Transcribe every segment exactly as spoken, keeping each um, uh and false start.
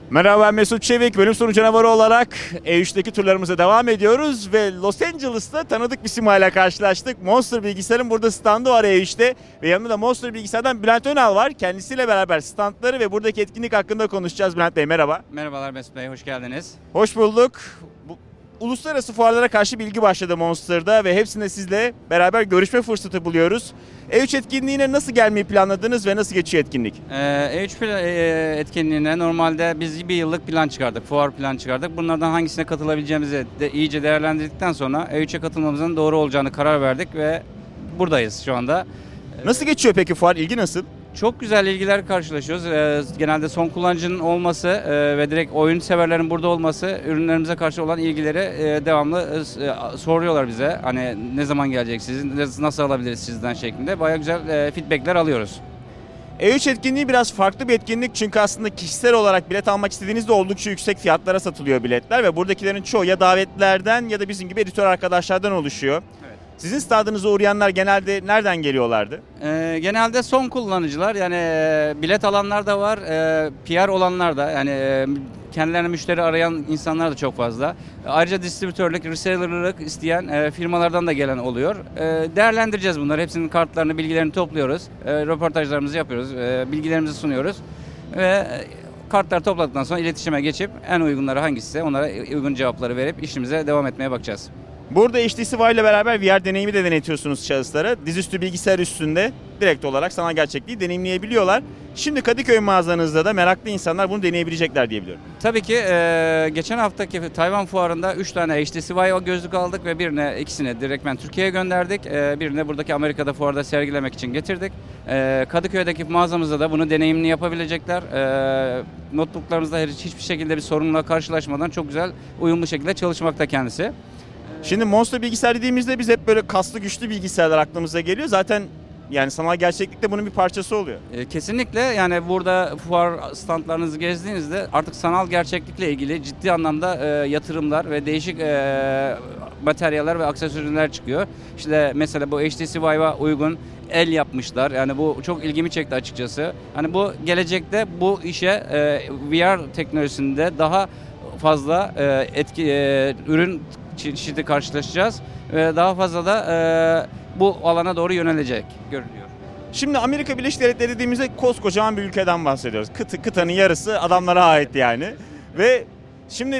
Merhaba, ben Mesut Çevik. Bölüm sonu canavarı olarak E üç'teki turlarımıza devam ediyoruz ve Los Angeles'ta tanıdık bir simayla karşılaştık. Monster Bilgisayar'ın burada standı var E üç'te ve yanında da Monster Bilgisayar'dan Bülent Önal var. Kendisiyle beraber standları ve buradaki etkinlik hakkında konuşacağız. Bülent Bey merhaba. Merhabalar Mesut Bey, hoş geldiniz. Hoş bulduk. Bu, uluslararası fuarlara karşı bilgi başladı Monster'da ve hepsinde sizle beraber görüşme fırsatı buluyoruz. E üç etkinliğine nasıl gelmeyi planladınız ve nasıl geçiyor etkinlik? Ee, E üç etkinliğine normalde biz bir yıllık plan çıkardık, fuar plan çıkardık. Bunlardan hangisine katılabileceğimizi de iyice değerlendirdikten sonra E üç'e katılmamızın doğru olacağını karar verdik ve buradayız şu anda. Nasıl geçiyor peki fuar? İlgi nasıl? Çok güzel ilgiler karşılaşıyoruz. Ee, genelde son kullanıcının olması e, ve direkt oyun severlerin burada olması ürünlerimize karşı olan ilgileri e, devamlı e, soruyorlar bize. Hani ne zaman gelecek siz, nasıl alabiliriz sizden şeklinde. Bayağı güzel e, feedbackler alıyoruz. E üç etkinliği biraz farklı bir etkinlik çünkü aslında kişisel olarak bilet almak istediğinizde oldukça yüksek fiyatlara satılıyor biletler ve buradakilerin çoğu ya davetlilerden ya da bizim gibi editör arkadaşlardan oluşuyor. Evet. Sizin stadınıza uğrayanlar genelde nereden geliyorlardı? Ee, genelde son kullanıcılar yani e, bilet alanlar da var, e, P R olanlar da yani e, kendilerine müşteri arayan insanlar da çok fazla. E, ayrıca distribütörlük, resellerlık isteyen e, firmalardan da gelen oluyor. E, değerlendireceğiz bunları. Hepsinin kartlarını, bilgilerini topluyoruz. E, röportajlarımızı yapıyoruz, e, bilgilerimizi sunuyoruz ve e, kartlar topladıktan sonra iletişime geçip en uygunları hangisi onlara uygun cevapları verip işimize devam etmeye bakacağız. Burada H T C Vive ile beraber V R deneyimi de denetiyorsunuz şahıslara. Dizüstü bilgisayar üstünde direkt olarak sanal gerçekliği deneyimleyebiliyorlar. Şimdi Kadıköy mağazanızda da meraklı insanlar bunu deneyebilecekler diye biliyorum. Tabii ki e, geçen haftaki Tayvan fuarında üç tane H T C Vive gözlük aldık ve birine ikisini direktmen Türkiye'ye gönderdik. E, birini buradaki Amerika'da fuarda sergilemek için getirdik. E, Kadıköy'deki mağazamızda da bunu deneyimini yapabilecekler. E, notebooklarımızda hiç, hiçbir şekilde bir sorunla karşılaşmadan çok güzel uyumlu şekilde çalışmakta kendisi. Şimdi Monster bilgisayar dediğimizde biz hep böyle kaslı güçlü bilgisayarlar aklımıza geliyor. Zaten yani sanal gerçeklik de bunun bir parçası oluyor. E, kesinlikle yani burada fuar standlarınızı gezdiğinizde artık sanal gerçeklikle ilgili ciddi anlamda e, yatırımlar ve değişik e, materyaller ve aksesuarlar çıkıyor. İşte mesela bu H T C Vive'a uygun el yapmışlar. Yani bu çok ilgimi çekti açıkçası. Hani bu gelecekte bu işe e, V R teknolojisinde daha fazla e, etki e, ürün çeşidi karşılaşacağız ve daha fazla da e, bu alana doğru yönelecek görünüyor. Şimdi Amerika Birleşik Devletleri dediğimizde koskocaman bir ülkeden bahsediyoruz. Kıtı, kıtanın yarısı adamlara ait yani. Ve şimdi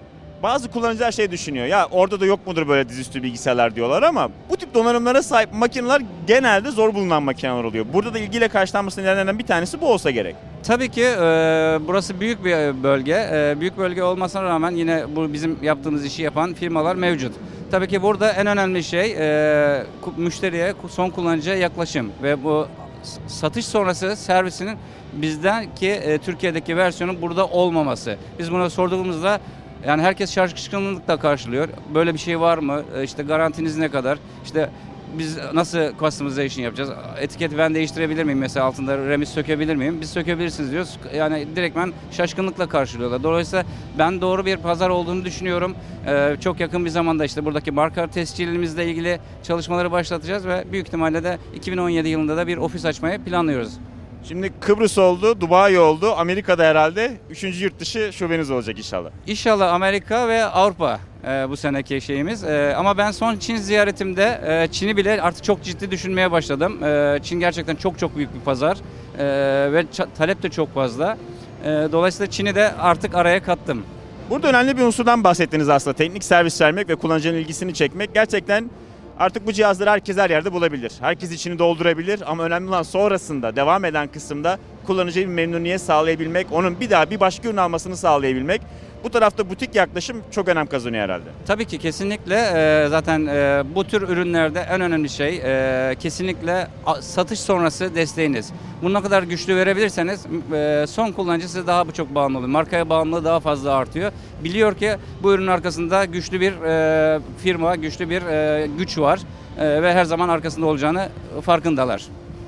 bazı kullanıcılar şey düşünüyor. Ya orada da yok mudur böyle dizüstü bilgisayarlar diyorlar ama bu tip donanımlara sahip makineler genelde zor bulunan makineler oluyor. Burada da ilgiyle karşılanmasının nedenlerinden bir tanesi bu olsa gerek. Tabii ki e, burası büyük bir bölge. E, büyük bölge olmasına rağmen yine bu bizim yaptığımız işi yapan firmalar mevcut. Tabii ki burada en önemli şey e, müşteriye, son kullanıcıya yaklaşım ve bu satış sonrası servisinin bizden ki e, Türkiye'deki versiyonun burada olmaması. Biz buna sorduğumuzda yani herkes şaşkınlıkla karşılıyor. Böyle bir şey var mı? E, işte garantiniz ne kadar? İşte biz nasıl customization yapacağız? Etiketi ben değiştirebilir miyim? Mesela altında remis sökebilir miyim? Biz sökebilirsiniz diyoruz. Yani direktmen şaşkınlıkla karşılıyorlar. Dolayısıyla ben doğru bir pazar olduğunu düşünüyorum. Ee, çok yakın bir zamanda işte buradaki marka tescillimizle ilgili çalışmaları başlatacağız ve büyük ihtimalle de iki bin on yedi yılında da bir ofis açmayı planlıyoruz. Şimdi Kıbrıs oldu, Dubai oldu, Amerika'da herhalde üçüncü yurt dışı şubeniz olacak inşallah. İnşallah Amerika ve Avrupa e, bu seneki şeyimiz. E, ama ben son Çin ziyaretimde e, Çin'i bile artık çok ciddi düşünmeye başladım. E, Çin gerçekten çok çok büyük bir pazar e, ve talep de çok fazla. E, dolayısıyla Çin'i de artık araya kattım. Burada önemli bir unsurdan bahsettiniz aslında. Teknik servis vermek ve kullanıcının ilgisini çekmek. Gerçekten artık bu cihazları herkes her yerde bulabilir. Herkes içini doldurabilir ama önemli olan sonrasında devam eden kısımda kullanıcıya bir memnuniyet sağlayabilmek, onun bir daha bir başka ürün almasını sağlayabilmek. Bu tarafta butik yaklaşım çok önem kazanıyor herhalde. Tabii ki kesinlikle e, zaten e, bu tür ürünlerde en önemli şey e, kesinlikle satış sonrası desteğiniz. Bunu ne kadar güçlü verebilirseniz e, son kullanıcı size daha çok bağımlı oluyor. Markaya bağımlılığı daha fazla artıyor. Biliyor ki bu ürünün arkasında güçlü bir e, firma, güçlü bir e, güç var e, ve her zaman arkasında olacağını farkındalar.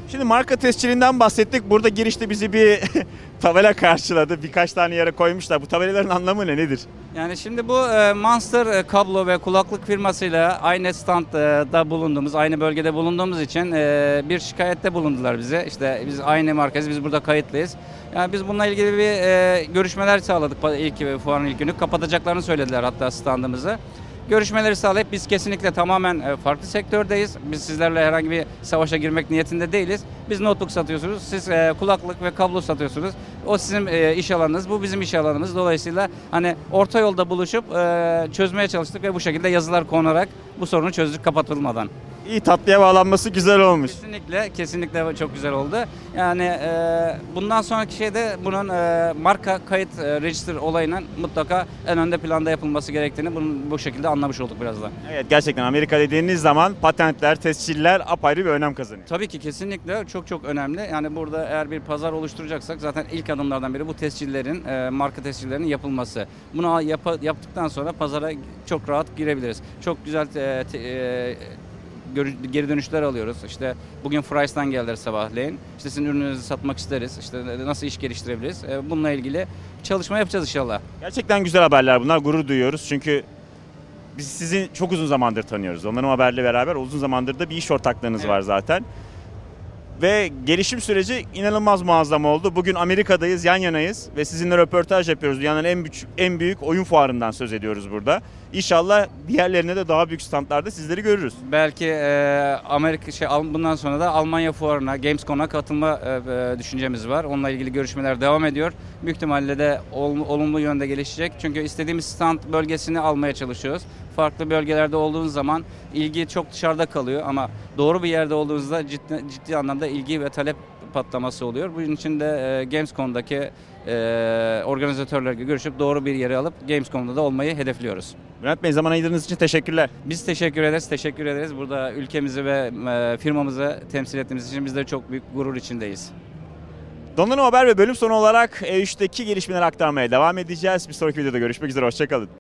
Şimdi marka tescilinden bahsettik. Burada girişte bizi bir tabela karşıladı. Birkaç tane yere koymuşlar. Bu tabelaların anlamı ne, nedir? Yani şimdi bu e, Monster e, kablo ve kulaklık firmasıyla aynı standda bulunduğumuz, aynı bölgede bulunduğumuz için e, bir şikayette bulundular bize. İşte biz aynı markayız, biz burada kayıtlıyız. Yani biz bununla ilgili bir e, görüşmeler sağladık ilk fuarın ilk günü. Kapatacaklarını söylediler hatta standımızı. Görüşmeleri sağlayıp biz kesinlikle tamamen farklı sektördeyiz. Biz sizlerle herhangi bir savaşa girmek niyetinde değiliz. Biz notebook satıyorsunuz, siz kulaklık ve kablo satıyorsunuz. O sizin iş alanınız, bu bizim iş alanımız. Dolayısıyla hani orta yolda buluşup çözmeye çalıştık ve bu şekilde yazılar konarak bu sorunu çözdük kapatılmadan. İyi, tatlıya bağlanması güzel olmuş. Kesinlikle, kesinlikle çok güzel oldu. Yani e, bundan sonraki şeyde bunun e, marka kayıt e, register olayının mutlaka en önde planda yapılması gerektiğini bunun, bu şekilde anlamış olduk biraz da. Evet, gerçekten Amerika dediğiniz zaman patentler, tesciller apayrı bir önem kazanıyor. Tabii ki kesinlikle çok çok önemli. Yani burada eğer bir pazar oluşturacaksak zaten ilk adımlardan biri bu tescillerin, e, marka tescillerinin yapılması. Bunu yap, yaptıktan sonra pazara çok rahat girebiliriz. Çok güzel te, te, e, geri dönüşler alıyoruz. İşte bugün Fries'tan geldiler sabahleyin. İşte sizin ürününüzü satmak isteriz. İşte nasıl iş geliştirebiliriz? Bununla ilgili çalışma yapacağız inşallah. Gerçekten güzel haberler bunlar. Gurur duyuyoruz. Çünkü biz sizi çok uzun zamandır tanıyoruz. Onların haberle beraber uzun zamandır da bir iş ortaklığınız Evet. var zaten. Ve gelişim süreci inanılmaz muazzam oldu. Bugün Amerika'dayız, yan yanayız ve sizinle röportaj yapıyoruz. Dünyanın en büyük, en büyük oyun fuarından söz ediyoruz burada. İnşallah diğerlerine de daha büyük standlarda sizleri görürüz. Belki e, Amerika şey bundan sonra da Almanya fuarına, Gamescom'a katılma e, düşüncemiz var. Onunla ilgili görüşmeler devam ediyor. Büyük ihtimalle de ol, olumlu yönde gelişecek. Çünkü istediğimiz stand bölgesini almaya çalışıyoruz. Farklı bölgelerde olduğunuz zaman ilgi çok dışarıda kalıyor ama doğru bir yerde olduğunuzda ciddi, ciddi anlamda ilgi ve talep patlaması oluyor. Bunun için de e, Gamescom'daki e, organizatörlerle görüşüp doğru bir yere alıp Gamescom'da da olmayı hedefliyoruz. Bülent Bey, zaman ayırdığınız için teşekkürler. Biz teşekkür ederiz, teşekkür ederiz. Burada ülkemizi ve e, firmamızı temsil ettiğimiz için biz de çok büyük gurur içindeyiz. Donanım Haber ve bölüm sonu olarak E üç'teki gelişmeleri aktarmaya devam edeceğiz. Bir sonraki videoda görüşmek üzere, hoşçakalın.